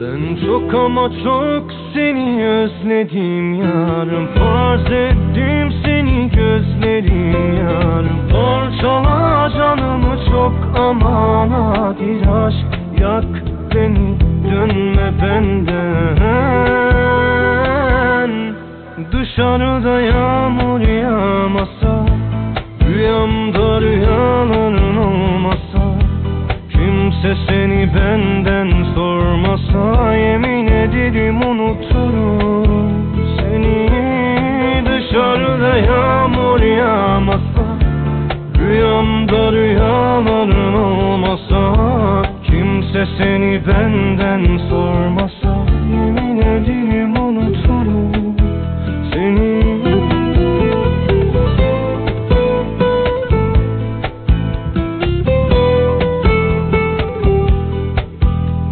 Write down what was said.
Ben çok ama çok seni özledim yarım. Farz ettim seni gözlerim yarım. Parçala canımı çok aman hadi aşk. Yak beni dönme benden. Dışarıda yağmur yağmasa, rüyamda rüyaların olmasa, kimse seni benden sormasa, yemin ederim unuturum seni. Dışarıda yağmur yağmasa, rüyamda rüyaların olmasa, kimse seni benden sormasa, yemin ederim